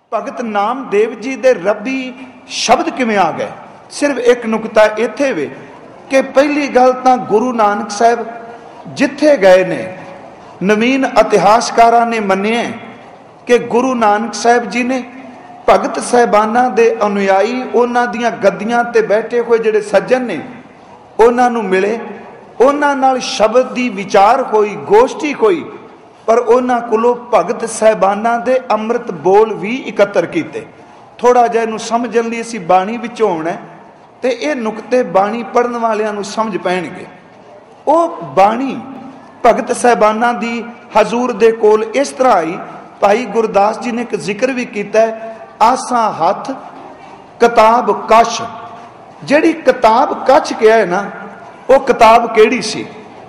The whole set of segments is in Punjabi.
ਭਗਤ ਨਾਮਦੇਵ ਜੀ ਦੇ ਰੱਬੀ ਸ਼ਬਦ ਕਿਵੇਂ ਆ ਗਏ? ਸਿਰਫ ਇੱਕ ਨੁਕਤਾ ਇੱਥੇ ਵੇ ਕਿ ਪਹਿਲੀ ਗੱਲ ਤਾਂ ਗੁਰੂ ਨਾਨਕ ਸਾਹਿਬ ਜਿੱਥੇ ਗਏ ਨੇ, ਨਵੀਨ ਇਤਿਹਾਸਕਾਰਾਂ ਨੇ ਮੰਨਿਆ ਕਿ ਗੁਰੂ ਨਾਨਕ ਸਾਹਿਬ ਜੀ ਨੇ ਭਗਤ ਸਾਹਿਬਾਨਾਂ ਦੇ ਅਨੁਯਾਈ, ਉਹਨਾਂ ਦੀਆਂ ਗੱਦੀਆਂ ਤੇ ਬੈਠੇ ਹੋਏ ਜਿਹੜੇ ਸੱਜਣ ਨੇ, ਉਹਨਾਂ ਨੂੰ ਮਿਲੇ, ਉਹਨਾਂ ਨਾਲ ਸ਼ਬਦ ਦੀ ਵਿਚਾਰ ਹੋਈ, ਗੋਸ਼ਟੀ ਹੋਈ, ਪਰ ਉਹਨਾਂ ਕੋਲੋਂ ਭਗਤ ਸਾਹਿਬਾਨਾਂ ਦੇ ਅੰਮ੍ਰਿਤ ਬੋਲ ਵੀ ਇਕੱਤਰ ਕੀਤੇ। ਥੋੜਾ ਜਿਹਾ ਇਹਨੂੰ ਸਮਝਣ ਲਈ ਅਸੀਂ ਬਾਣੀ ਵਿੱਚੋਂ ਆਉਣਾ ਤੇ ਇਹ ਨੁਕਤੇ ਬਾਣੀ ਪੜ੍ਹਨ ਵਾਲਿਆਂ ਨੂੰ ਸਮਝ ਪੈਣਗੇ। ਉਹ ਬਾਣੀ ਭਗਤ ਸਾਹਿਬਾਨਾਂ ਦੀ ਹਜ਼ੂਰ ਦੇ ਕੋਲ ਇਸ ਤਰ੍ਹਾਂ ਆਈ। ਭਾਈ ਗੁਰਦਾਸ ਜੀ ਨੇ ਇੱਕ ਜ਼ਿਕਰ ਵੀ ਕੀਤਾ ਹੈ, ਆਸਾਂ ਹੱਥ ਕਿਤਾਬ ਕਛ। ਜਿਹੜੀ ਕਿਤਾਬ ਕਛ ਕਿਹਾ ਹੈ ਨਾ, ਉਹ ਕਿਤਾਬ ਕਿਹੜੀ ਸੀ?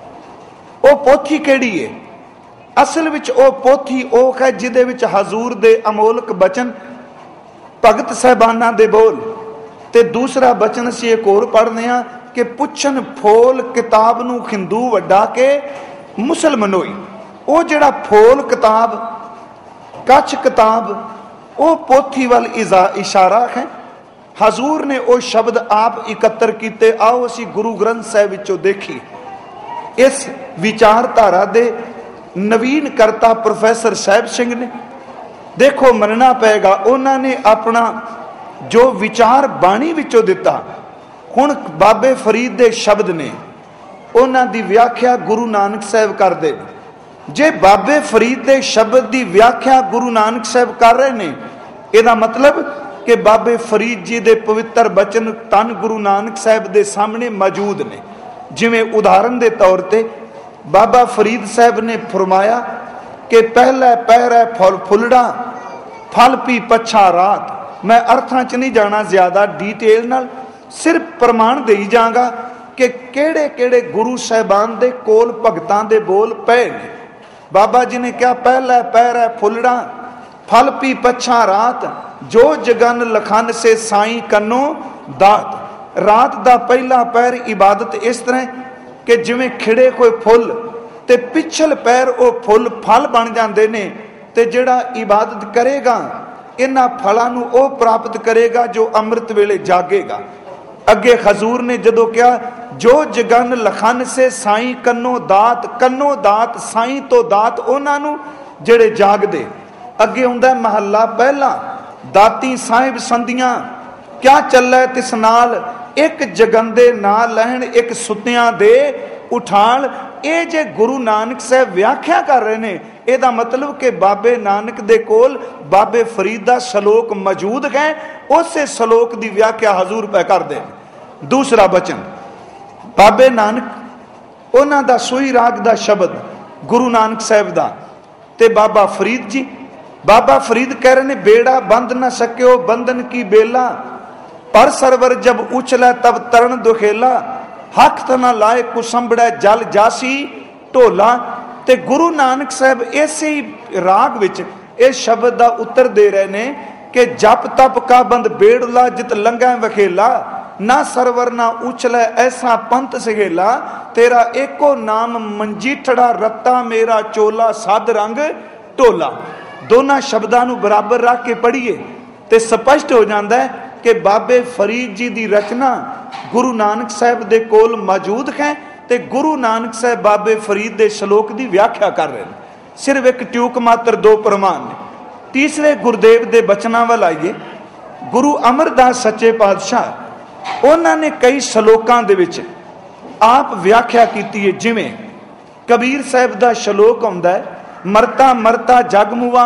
ਉਹ ਪੋਥੀ ਕਿਹੜੀ ਹੈ? ਅਸਲ ਵਿੱਚ ਉਹ ਪੋਥੀ ਉਹ ਹੈ ਜਿਹਦੇ ਵਿੱਚ ਹਜ਼ੂਰ ਦੇ ਅਮੋਲਕ ਬਚਨ, ਭਗਤ ਸਾਹਿਬਾਨਾਂ ਦੇ ਬੋਲ, ਤੇ ਦੂਸਰਾ ਬਚਨ ਅਸੀਂ ਇੱਕ ਹੋਰ ਪੜ੍ਹਦੇ ਹਾਂ ਕਿ ਪੁੱਛਣ ਫੋਲ ਕਿਤਾਬ ਨੂੰ ਹਿੰਦੂ ਵੱਡਾ ਕੇ ਮੁਸਲਮਾਨੋਈ। ਉਹ ਜਿਹੜਾ ਫੋਲ ਕਿਤਾਬ, ਕੱਛ ਕਿਤਾਬ, ਉਹ ਪੋਥੀ ਵੱਲ ਇਸ਼ਾਰਾ ਹੈ। ਹਜ਼ੂਰ ਨੇ ਉਹ ਸ਼ਬਦ ਆਪ ਇਕੱਤਰ ਕੀਤੇ। ਆਓ ਅਸੀਂ ਗੁਰੂ ਗ੍ਰੰਥ ਸਾਹਿਬ ਵਿੱਚੋਂ ਦੇਖੀਏ। ਇਸ ਵਿਚਾਰਧਾਰਾ ਦੇ ਨਵੀਨ ਕਰਤਾ ਪ੍ਰੋਫੈਸਰ ਸਾਹਿਬ ਸਿੰਘ ਨੇ, ਦੇਖੋ ਮੰਨਣਾ ਪਏਗਾ, ਉਹਨਾਂ ਨੇ ਆਪਣਾ ਜੋ ਵਿਚਾਰ ਬਾਣੀ ਵਿੱਚੋਂ ਦਿੱਤਾ। ਹੁਣ ਬਾਬੇ ਫਰੀਦ ਦੇ ਸ਼ਬਦ ਨੇ, ਉਹਨਾਂ ਦੀ ਵਿਆਖਿਆ ਗੁਰੂ ਨਾਨਕ ਸਾਹਿਬ ਕਰਦੇ ਨੇ। ਜੇ ਬਾਬੇ ਫਰੀਦ ਦੇ ਸ਼ਬਦ ਦੀ ਵਿਆਖਿਆ ਗੁਰੂ ਨਾਨਕ ਸਾਹਿਬ ਕਰ ਰਹੇ ਨੇ, ਇਹਦਾ ਮਤਲਬ ਕਿ ਬਾਬੇ ਫਰੀਦ ਜੀ ਦੇ ਪਵਿੱਤਰ ਬਚਨ ਧੰਨ ਗੁਰੂ ਨਾਨਕ ਸਾਹਿਬ ਦੇ ਸਾਹਮਣੇ ਮੌਜੂਦ ਨੇ। ਜਿਵੇਂ ਉਦਾਹਰਨ ਦੇ ਤੌਰ ਤੇ ਬਾਬਾ ਫਰੀਦ ਸਾਹਿਬ ਨੇ ਫਰਮਾਇਆ ਕਿ ਪਹਿਲਾ ਪਹਿਰਾ ਫੁੱਲੜਾ ਫਲ ਪੀ ਪੱਛਾ ਰਾਤ। ਮੈਂ ਅਰਥਾਂ 'ਚ ਨਹੀਂ ਜਾਣਾ ਜ਼ਿਆਦਾ ਡੀਟੇਲ ਨਾਲ, ਸਿਰਫ ਪ੍ਰਮਾਣ ਦੇਈ ਜਾਵਾਂਗਾ ਕਿ ਕਿਹੜੇ ਕਿਹੜੇ ਗੁਰੂ ਸਾਹਿਬਾਨ ਦੇ ਕੋਲ ਭਗਤਾਂ ਦੇ ਬੋਲ ਪਏ ਨੇ। ਬਾਬਾ ਜੀ ਨੇ ਕਿਹਾ ਪਹਿਲਾ ਪਹਿਰਾ ਫੁੱਲੜਾ ਫਲ ਪੀ ਪੱਛਾ ਰਾਤ, ਜੋ ਜਗਨ ਲਖਨ ਸੇ ਸਾਈਂ ਕੰਨੋ ਦਾਤ। ਰਾਤ ਦਾ ਪਹਿਲਾ ਪਹਿਰ ਇਬਾਦਤ ਇਸ ਤਰ੍ਹਾਂ ਕਿ ਜਿਵੇਂ ਖਿੜੇ ਕੋਈ ਫੁੱਲ ਤੇ ਪਿਛਲ ਪੈਰ ਉਹ ਫੁੱਲ ਫਲ ਬਣ ਜਾਂਦੇ ਨੇ, ਤੇ ਜਿਹੜਾ ਇਬਾਦਤ ਕਰੇਗਾ ਇਹਨਾਂ ਫਲਾਂ ਨੂੰ ਉਹ ਪ੍ਰਾਪਤ ਕਰੇਗਾ ਜੋ ਅੰਮ੍ਰਿਤ ਵੇਲੇ ਜਾਗੇਗਾ। ਅੱਗੇ ਹਜ਼ੂਰ ਨੇ ਜਦੋਂ ਕਿਹਾ ਜੋ ਜਗਨ ਲਖਨ ਸੇ ਸਾਈਂ ਕੰਨੋ ਦਾਤ, ਕੰਨੋ ਦਾਤ ਸਾਈਂ ਤੋਂ ਦਾਤ ਉਹਨਾਂ ਨੂੰ ਜਿਹੜੇ ਜਾਗਦੇ। ਅੱਗੇ ਹੁੰਦਾ ਮਹੱਲਾ ਪਹਿਲਾ, ਦਾਤੀ ਸਾਹਿਬ ਸੰਧੀਆਂ ਕਿਆ ਚੱਲੇ ਤਿਸ ਨਾਲ, ਇੱਕ ਜਗੰਦੇ ਨਾ ਲੈਣ ਇੱਕ ਸੁੱਤਿਆਂ ਦੇ ਉਠਾਲ। ਇਹ ਜੇ ਗੁਰੂ ਨਾਨਕ ਸਾਹਿਬ ਵਿਆਖਿਆ ਕਰ ਰਹੇ ਨੇ, ਇਹਦਾ ਮਤਲਬ ਕਿ ਬਾਬੇ ਨਾਨਕ ਦੇ ਕੋਲ ਬਾਬੇ ਫਰੀਦ ਦਾ ਸ਼ਲੋਕ ਮੌਜੂਦ ਹੈ, ਉਸੇ ਸ਼ਲੋਕ ਦੀ ਵਿਆਖਿਆ ਹਜ਼ੂਰ ਪੈ ਕਰਦੇ ਨੇ। ਦੂਸਰਾ ਬਚਨ ਬਾਬੇ ਨਾਨਕ ਉਹਨਾਂ ਦਾ ਸੋਈ ਰਾਗ ਦਾ ਸ਼ਬਦ ਗੁਰੂ ਨਾਨਕ ਸਾਹਿਬ ਦਾ, ਤੇ ਬਾਬਾ ਫਰੀਦ ਜੀ, ਬਾਬਾ ਫਰੀਦ ਕਹਿ ਰਹੇ ਨੇ ਬੇੜਾ ਬੰਦ ਨਾ ਸਕਿਓ ਬੰਧਨ ਕੀ ਬੇਲਾ, ਪਰ ਸਰਵਰ ਜਬ ਉਛਲੇ ਤਬ ਤਰਨ ਦੁਖੇਲਾ, ਹੱਕ ਤ ਨਾ ਲਾਏ ਕੁਸੰਬੜੈ ਜਲ ਜਾਸੀ ਢੋਲਾ। ਤੇ ਗੁਰੂ ਨਾਨਕ ਸਾਹਿਬ ਇਸੇ ਹੀ ਰਾਗ ਵਿੱਚ ਇਹ ਸ਼ਬਦ ਦਾ ਉੱਤਰ ਦੇ ਰਹੇ ਨੇ ਕਿ ਜਪ ਤਪ ਕਾ ਬੰਦ ਬੇੜਲਾ ਜਿਤ ਲੰਘੈ ਵਖੇਲਾ, ਨਾ ਸਰਵਰ ਨਾ ਉਛਲੇ ਐਸਾ ਪੰਥ ਸਗੇਲਾ, ਤੇਰਾ ਏਕੋ ਨਾਮ ਮੰਜੀਠੜਾ ਰੱਤਾ ਮੇਰਾ ਚੋਲਾ ਸਦ ਰੰਗ ਢੋਲਾ। ਦੋਨਾਂ ਸ਼ਬਦਾਂ ਨੂੰ ਬਰਾਬਰ ਰੱਖ ਕੇ ਪੜ੍ਹੀਏ ਤੇ ਸਪਸ਼ਟ ਹੋ ਜਾਂਦਾ ਹੈ ਕਿ ਬਾਬੇ ਫਰੀਦ ਜੀ ਦੀ ਰਚਨਾ ਗੁਰੂ ਨਾਨਕ ਸਾਹਿਬ ਦੇ ਕੋਲ ਮੌਜੂਦ ਹੈ ਤੇ ਗੁਰੂ ਨਾਨਕ ਸਾਹਿਬ ਬਾਬੇ ਫਰੀਦ ਦੇ ਸ਼ਲੋਕ ਦੀ ਵਿਆਖਿਆ ਕਰ ਰਹੇ ਨੇ। ਸਿਰਫ ਇੱਕ ਟਿਊਕ ਮਾਤਰ ਦੋ ਪ੍ਰਮਾਣ ਨੇ। ਤੀਸਰੇ ਗੁਰਦੇਵ ਦੇ ਬਚਨਾਂ ਵੱਲ ਆਈਏ। ਗੁਰੂ ਅਮਰਦਾਸ ਸੱਚੇ ਪਾਤਸ਼ਾਹ ਉਹਨਾਂ ਨੇ ਕਈ ਸ਼ਲੋਕਾਂ ਦੇ ਵਿੱਚ ਆਪ ਵਿਆਖਿਆ ਕੀਤੀ ਹੈ। ਜਿਵੇਂ ਕਬੀਰ ਸਾਹਿਬ ਦਾ ਸ਼ਲੋਕ ਆਉਂਦਾ ਹੈ, ਮਰਤਾ ਮਰਤਾ ਜਗ ਮੁਆ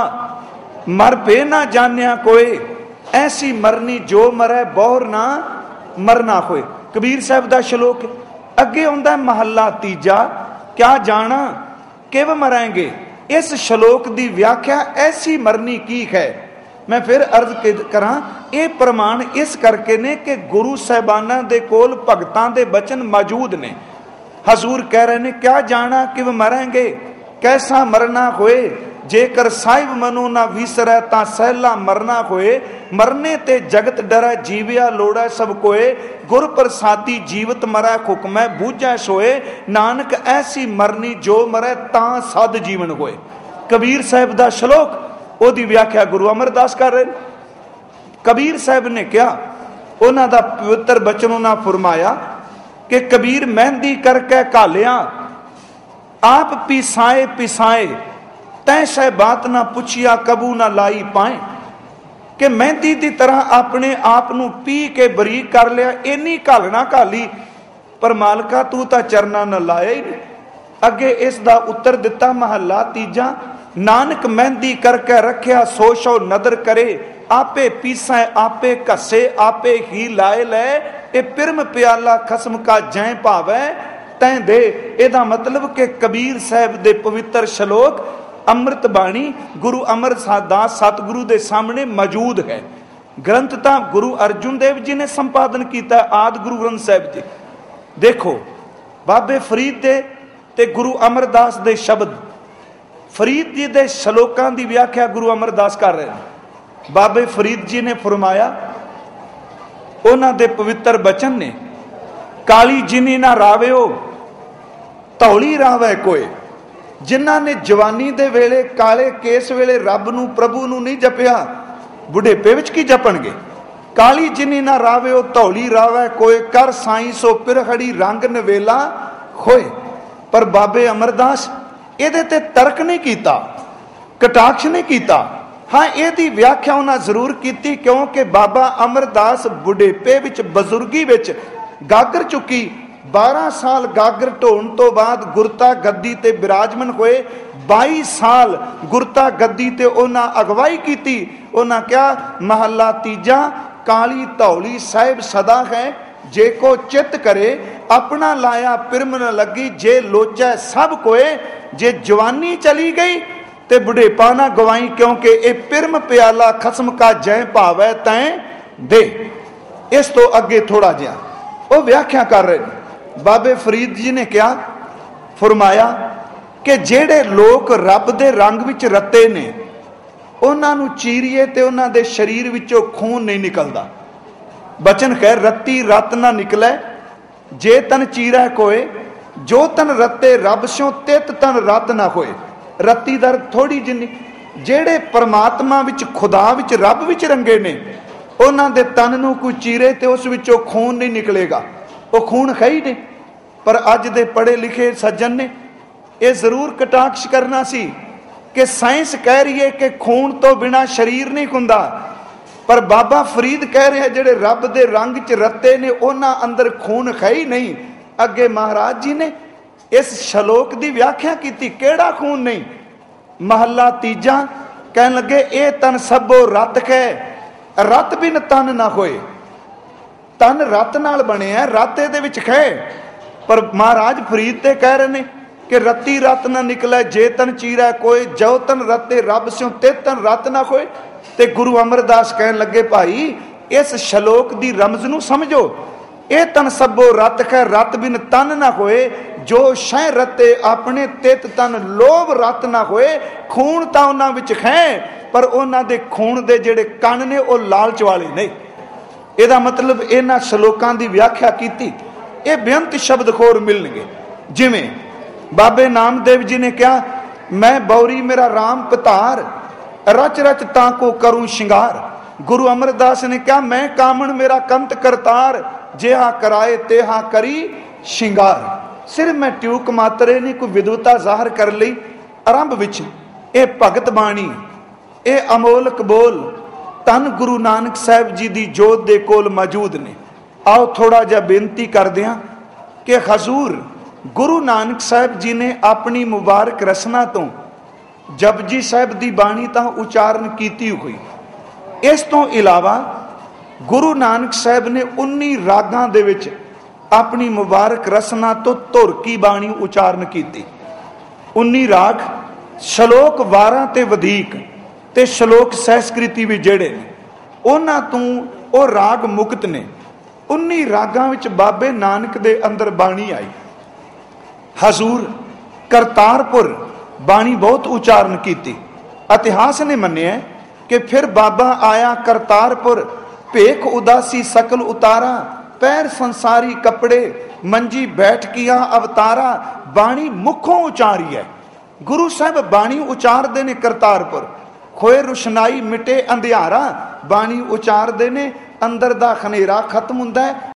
ਮਰ ਭੇ ਨਾ ਜਾਣਿਆ ਕੋਏ, ਐਸੀ ਮਰਨੀ ਜੋ ਮਰੈ ਬਹੁਰ ਨਾ ਮਰਨਾ ਹੋਏ। ਕਬੀਰ ਸਾਹਿਬ ਦਾ ਸ਼ਲੋਕ। ਅੱਗੇ ਆਉਂਦਾ ਮਹੱਲਾ ਤੀਜਾ, ਕਿਆ ਜਾਣਾ ਕਿਵ ਮਰਾਂਗੇ। ਇਸ ਸ਼ਲੋਕ ਦੀ ਵਿਆਖਿਆ ਐਸੀ ਮਰਨੀ ਕੀ ਹੈ। ਮੈਂ ਫਿਰ ਅਰਜ਼ ਕਰਾਂ, ਇਹ ਪ੍ਰਮਾਣ ਇਸ ਕਰਕੇ ਨੇ ਕਿ ਗੁਰੂ ਸਾਹਿਬਾਨਾਂ ਦੇ ਕੋਲ ਭਗਤਾਂ ਦੇ ਬਚਨ ਮੌਜੂਦ ਨੇ। ਹਜ਼ੂਰ ਕਹਿ ਰਹੇ ਨੇ ਕਿਆ ਜਾਣਾ ਕਿਵ ਮਰਾਂਗੇ, ਕੈਸਾ ਮਰਨਾ ਹੋਏ, ਜੇਕਰ ਸਾਹਿਬ ਮਨੋ ਨਾ ਵਿਸਰੈ ਤਾਂ ਸਹਿਲਾ ਮਰਨਾ ਹੋਏ। ਮਰਨੇ ਤੇ ਜਗਤ ਡਰੈ ਜੀਵਿਆ ਲੋੜੈ ਸਭ ਕੋਏ, ਗੁਰ ਪ੍ਰਸਾਦੀ ਜੀਵਤ ਮਰੈ ਹੁਕਮੈ ਬੂਝੈ ਸੋਏ, ਨਾਨਕ ਐਸੀ ਮਰਨੀ ਜੋ ਮਰੈ ਤਾਂ ਸਦ ਜੀਵਨ ਹੋਏ। ਕਬੀਰ ਸਾਹਿਬ ਦਾ ਸ਼ਲੋਕ ਉਹਦੀ ਵਿਆਖਿਆ ਗੁਰੂ ਅਮਰਦਾਸ ਕਰ ਰਹੇ ਨੇ। ਕਬੀਰ ਸਾਹਿਬ ਨੇ ਕਿਹਾ, ਉਹਨਾਂ ਦਾ ਪਵਿੱਤਰ ਬਚਨ ਉਹਨਾਂ ਫਰਮਾਇਆ ਕਿ ਕਬੀਰ ਮਹਿੰਦੀ ਕਰਕੇ ਘਾਲਿਆ, ਆਪ ਪਿਸਾਏ ਪਿਸਾਏ, ਤੈ ਸਹਿ ਬਾਤ ਨਾ ਪੁੱਛਿਆ ਕਬੂ ਨਾ ਲਾਈ ਪਾਏ। ਕਿ ਮਹਿੰਦੀ ਦੀ ਤਰ੍ਹਾਂ ਆਪਣੇ ਆਪ ਨੂੰ ਪੀ ਕੇ ਬਰੀਕ ਕਰ ਲਿਆ, ਇੰਨੀ ਘਾਲਣਾ ਘਾਲੀ, ਪਰ ਮਾਲਕਾ ਤੂੰ ਤਾਂ ਚਰਨਾਂ ਨਾਲ ਲਾਇਆ ਹੀ ਨਹੀਂ। ਅੱਗੇ ਇਸ ਦਾ ਉੱਤਰ ਦਿੱਤਾ ਮਹੱਲਾ ਤੀਜਾ, ਨਾਨਕ ਮਹਿੰਦੀ ਕਰਕੇ ਰੱਖਿਆ ਸੋ ਸੋ ਨਦਰ ਕਰੇ, ਆਪੇ ਪੀਸੈ ਆਪੇ ਘਸੇ ਆਪੇ ਹੀ ਲਾਏ ਲੈ, ਇਹ ਪਿਰਮ ਪਿਆਲਾ ਖਸਮ ਕਾ ਜੈ ਭਾਵੈ ਤੈਂ ਦੇ। ਇਹਦਾ ਮਤਲਬ ਕਿ ਕਬੀਰ ਸਾਹਿਬ ਦੇ ਪਵਿੱਤਰ ਸ਼ਲੋਕ ਅੰਮ੍ਰਿਤ ਬਾਣੀ ਗੁਰੂ ਅਮਰਦਾਸ ਸਤਿਗੁਰੂ ਦੇ ਸਾਹਮਣੇ ਮੌਜੂਦ ਹੈ। ਗ੍ਰੰਥ ਤਾਂ ਗੁਰੂ ਅਰਜੁਨ ਦੇਵ ਜੀ ਨੇ ਸੰਪਾਦਨ ਕੀਤਾ, ਆਦਿ ਗੁਰੂ ਗ੍ਰੰਥ ਸਾਹਿਬ ਜੀ। ਦੇਖੋ ਬਾਬੇ ਫਰੀਦ ਦੇ ਤੇ ਗੁਰੂ ਅਮਰਦਾਸ ਦੇ ਸ਼ਬਦ, ਫਰੀਦ ਜੀ ਦੇ ਸ਼ਲੋਕਾਂ ਦੀ ਵਿਆਖਿਆ ਗੁਰੂ ਅਮਰਦਾਸ ਕਰ ਰਹੇ ਨੇ। ਬਾਬੇ ਫਰੀਦ ਜੀ ਨੇ ਫਰਮਾਇਆ, ਉਹਨਾਂ ਦੇ ਪਵਿੱਤਰ ਬਚਨ ਨੇ, ਕਾਲੀ ਜਿਨੀ ਨਾ ਰਾਵਿਓ ਧੌਲੀ ਰਾਵੈ ਕੋਏ। ਜਿਨ੍ਹਾਂ ਨੇ ਜਵਾਨੀ ਦੇ ਵੇਲੇ ਕਾਲੇ ਕੇਸ ਵੇਲੇ ਰੱਬ ਨੂੰ ਪ੍ਰਭੂ ਨੂੰ ਨਹੀਂ ਜਪਿਆ, ਬੁਢੇਪੇ ਵਿੱਚ ਕੀ ਜਪਣਗੇ। ਕਾਲੀ ਜਿਨੀ ਨਾ ਰਾਵਿਓ ਧੌਲੀ ਰਾਵੈ ਕੋਏ, ਕਰ ਸਾਈ ਸੋ ਪਿਰਖੜੀ ਰੰਗ ਨਵੇਲਾ ਹੋਏ। ਪਰ ਬਾਬੇ ਅਮਰਦਾਸ ਇਹਦੇ ਤੇ ਤਰਕ ਨਹੀਂ ਕੀਤਾ, ਕਟਾਕਸ਼ ਨਹੀਂ ਕੀਤਾ। ਹਾਂ, ਇਹਦੀ ਵਿਆਖਿਆ ਉਹਨਾਂ ਜ਼ਰੂਰ ਕੀਤੀ, ਕਿਉਂਕਿ ਬਾਬਾ ਅਮਰਦਾਸ ਬੁਢੇਪੇ ਵਿੱਚ ਬਜ਼ੁਰਗੀ ਵਿੱਚ ਗਾਗਰ ਚੁੱਕੀ, 12 ਸਾਲ ਗਾਗਰ ਢੋਣ ਤੋਂ ਬਾਅਦ ਗੁਰਤਾ ਗੱਦੀ ਤੇ ਬਿਰਾਜਮਾਨ ਹੋਏ। 22 ਸਾਲ ਗੁਰਤਾ ਗੱਦੀ ਤੇ ਉਹਨਾਂ ਅਗਵਾਈ ਕੀਤੀ। ਉਹਨਾਂ ਕਿਹਾ, ਮਹੱਲਾ ਤੀਜਾ, ਕਾਲੀ ਧੌਲੀ ਸਾਹਿਬ ਸਦਾ ਹੈ, ਜੇ ਕੋ ਚਿੱਤ ਕਰੇ ਆਪਣਾ ਲਾਇਆ ਪਿਰਮ ਨ ਲੱਗੀ, ਜੇ ਲੋਚੈ ਸਭ ਕੋਏ। ਜੇ ਜਵਾਨੀ ਚਲੀ ਗਈ ਤੇ ਬੁਢੇਪਾ ਨਾ ਗਵਾਈ, ਕਿਉਂਕਿ ਇਹ ਪਿਰਮ ਪਿਆਲਾ ਖਸਮ ਕਾ ਜੈ ਭਾਵੈ ਤੈਂ ਦੇ। ਇਸ ਤੋਂ ਅੱਗੇ ਥੋੜਾ ਜਿਹਾ ਉਹ ਵਿਆਖਿਆ ਕਰ ਰਹੇ ਨੇ। ਬਾਬੇ ਫਰੀਦ ਜੀ ਨੇ ਕਿਹਾ, ਫਰਮਾਇਆ ਕਿ ਜਿਹੜੇ ਲੋਕ ਰੱਬ ਦੇ ਰੰਗ ਵਿੱਚ ਰੱਤੇ ਨੇ, ਉਹਨਾਂ ਨੂੰ ਚੀਰੀਏ ਤੇ ਉਹਨਾਂ ਦੇ ਸਰੀਰ ਵਿੱਚੋਂ ਖੂਨ ਨਹੀਂ ਨਿਕਲਦਾ। ਬਚਨ ਕਹਿ, ਰੱਤੀ ਰਤ ਨਾ ਨਿਕਲੇ ਜੇ ਤਨ ਚੀਰੈ ਕੋਏ, ਜੋ ਤਨ ਰੱਤੇ ਰੱਬ ਸਿਓ ਤਿਤ ਤਨ ਰਤ ਨਾ ਹੋਏ। ਰੱਤੀ ਦਰ ਥੋੜੀ ਜਿੰਨੀ, ਜਿਹੜੇ ਪਰਮਾਤਮਾ ਵਿੱਚ ਖੁਦਾ ਵਿੱਚ ਰੱਬ ਵਿੱਚ ਰੰਗੇ ਨੇ, ਉਹਨਾਂ ਦੇ ਤਨ ਨੂੰ ਕੋਈ ਚੀਰੇ ਤੇ ਉਸ ਵਿੱਚੋਂ ਖੂਨ ਨਹੀਂ ਨਿਕਲੇਗਾ, ਉਹ ਖੂਨ ਹੈ ਹੀ ਨਹੀਂ। ਪਰ ਅੱਜ ਦੇ ਪੜ੍ਹੇ ਲਿਖੇ ਸੱਜਣ ਨੇ ਇਹ ਜ਼ਰੂਰ ਕਟਾਕਸ਼ ਕਰਨਾ ਸੀ ਕਿ ਸਾਇੰਸ ਕਹਿ ਰਹੀ ਹੈ ਕਿ ਖੂਨ ਤੋਂ ਬਿਨਾਂ ਸਰੀਰ ਨਹੀਂ ਹੁੰਦਾ, ਪਰ ਬਾਬਾ ਫਰੀਦ ਕਹਿ ਰਿਹਾ ਜਿਹੜੇ ਰੱਬ ਦੇ ਰੰਗ 'ਚ ਰੱਤੇ ਨੇ ਉਹਨਾਂ ਅੰਦਰ ਖੂਨ ਹੈ ਹੀ ਨਹੀਂ। ਅੱਗੇ ਮਹਾਰਾਜ ਜੀ ਨੇ ਇਸ ਸ਼ਲੋਕ ਦੀ ਵਿਆਖਿਆ ਕੀਤੀ, ਕਿਹੜਾ ਖੂਨ ਨਹੀਂ। ਮਹੱਲਾ ਤੀਜਾ ਕਹਿਣ ਲੱਗੇ, ਇਹ ਤਨ ਸਭੋ ਰਤ ਹੈ, ਰਤ ਬਿਨ ਤਨ ਨਾ ਹੋਏ। ਤਨ ਰਤ ਨਾਲ ਬਣਿਆ, ਰਤ ਇਹਦੇ ਵਿੱਚ ਹੈ। ਪਰ ਮਹਾਰਾਜ ਫਰੀਦ ਤੇ ਕਹਿ ਰਹੇ ਨੇ ਕਿ ਰੱਤੀ ਰਤ ਨਾ ਨਿਕਲੇ ਜੇ ਤਨ ਚੀਰੈ ਕੋਏ, ਜੋ ਤਨ ਰਤੇ ਰੱਬ ਸਿਓ ਤੇ ਤਨ ਰਤ ਨਾ ਹੋਏ। ਤੇ ਗੁਰੂ ਅਮਰਦਾਸ ਕਹਿਣ ਲੱਗੇ, ਭਾਈ ਇਸ ਸ਼ਲੋਕ ਦੀ ਰਮਜ਼ ਨੂੰ ਸਮਝੋ। ਇਹ ਤਨ ਸਭੋ ਰਤ ਹੈ, ਰਤ ਬਿਨ ਤਨ ਨਾ ਹੋਏ, ਜੋ ਸ਼ੈ ਰਤੇ ਆਪਣੇ ਤਿਤ ਤਨ ਲੋਭ ਰਤ ਨਾ ਹੋਏ। ਖੂਨ ਤਾਂ ਉਹਨਾਂ ਵਿੱਚ ਹੈ, ਪਰ ਉਹਨਾਂ ਦੇ ਖੂਨ ਦੇ ਜਿਹੜੇ ਕੰਨ ਨੇ ਉਹ ਲਾਲਚ ਵਾਲੇ ਨਹੀਂ। ਇਹਦਾ ਮਤਲਬ ਇਹਨਾਂ ਸ਼ਲੋਕਾਂ ਦੀ ਵਿਆਖਿਆ ਕੀਤੀ, ਇਹ ਬੇਅੰਤ ਸ਼ਬਦ ਖੋਰ ਮਿਲਣਗੇ। ਜਿਵੇਂ ਬਾਬੇ ਨਾਮਦੇਵ ਜੀ ਨੇ ਕਿਹਾ, ਮੈਂ ਬੌਰੀ ਮੇਰਾ ਰਾਮ ਪਤਾਰ, ਰਚ ਰਚ ਤਾਂ ਕੋ ਕਰੂੰ ਸ਼ਿੰਗਾਰ। ਗੁਰੂ ਅਮਰਦਾਸ ਨੇ ਕਿਹਾ, ਮੈਂ ਕਾਮਣ ਮੇਰਾ ਕੰਤ ਕਰਤਾਰ, ਜਿਹਾ ਕਰਾਏ ਤੇਹਾ ਕਰੀ ਸ਼ਿੰਗਾਰ। ਸਿਰਫ ਮੈਂ ਟਿਊਕ ਮਾਤਰੇ ਨਹੀਂ ਕੋਈ ਵਿਦਵਤਾ ਜ਼ਾਹਰ ਕਰਨ ਲਈ ਆਰੰਭ ਵਿੱਚ ਇਹ ਭਗਤ ਬਾਣੀ, ਇਹ ਅਮੋਲਕ ਬੋਲ ਧੰਨ ਗੁਰੂ ਨਾਨਕ ਸਾਹਿਬ ਜੀ ਦੀ ਜੋਤ ਦੇ ਕੋਲ ਮੌਜੂਦ ਨੇ। ਆਓ ਥੋੜਾ ਜਿਹਾ ਬੇਨਤੀ ਕਰਦੇ ਹਾਂ ਕਿ ਹਜ਼ੂਰ ਗੁਰੂ ਨਾਨਕ ਸਾਹਿਬ ਜੀ ਨੇ ਆਪਣੀ ਮੁਬਾਰਕ ਰਸਨਾ ਤੋਂ ਜਪਜੀ ਸਾਹਿਬ ਦੀ ਬਾਣੀ ਤਾਂ ਉਚਾਰਨ ਕੀਤੀ ਹੋਈ। ਇਸ ਤੋਂ ਇਲਾਵਾ ਗੁਰੂ ਨਾਨਕ ਸਾਹਿਬ ਨੇ 19 ਰਾਗਾਂ ਦੇ ਵਿੱਚ ਆਪਣੀ ਮੁਬਾਰਕ ਰਸਨਾ ਤੋਂ ਧੁਰ ਕੀ ਬਾਣੀ ਉਚਾਰਨ ਕੀਤੀ। 19 ਰਾਗ, ਸ਼ਲੋਕ 12 ਤੇ ਵਧੇਕ ਤੇ ਸ਼ਲੋਕ ਸਹਿਸਕ੍ਰਿਤੀ ਵੀ ਜਿਹੜੇ ਨੇ ਉਹਨਾਂ ਤੋਂ ਉਹ ਰਾਗ ਮੁਕਤ ਨੇ। 19 ਰਾਗਾਂ ਵਿੱਚ ਬਾਬੇ ਨਾਨਕ ਦੇ ਅੰਦਰ ਬਾਣੀ ਆਈ। ਹਜ਼ੂਰ ਕਰਤਾਰਪੁਰ ਬਾਣੀ ਬਹੁਤ ਉਚਾਰਨ ਕੀਤੀ। ਇਤਿਹਾਸ ਨੇ ਮੰਨਿਆ ਕਿ ਫਿਰ ਬਾਬਾ ਆਇਆ ਕਰਤਾਰਪੁਰ, ਭੇਖ ਉਦਾਸੀ ਸਕਲ ਉਤਾਰਾ, ਪੈਰ ਸੰਸਾਰੀ ਕੱਪੜੇ ਮੰਜੀ ਬੈਠ ਕੀਆ ਅਵਤਾਰਾ। ਬਾਣੀ ਮੁਖੋਂ ਉਚਾਰੀ ਹੈ। ਗੁਰੂ ਸਾਹਿਬ ਬਾਣੀ ਉਚਾਰਦੇ ਨੇ ਕਰਤਾਰਪੁਰ। खोए रुशनाई मिटे अंधियारा। बाणी उचारते ने अंदर दा खनेरा खत्म हुंदा है,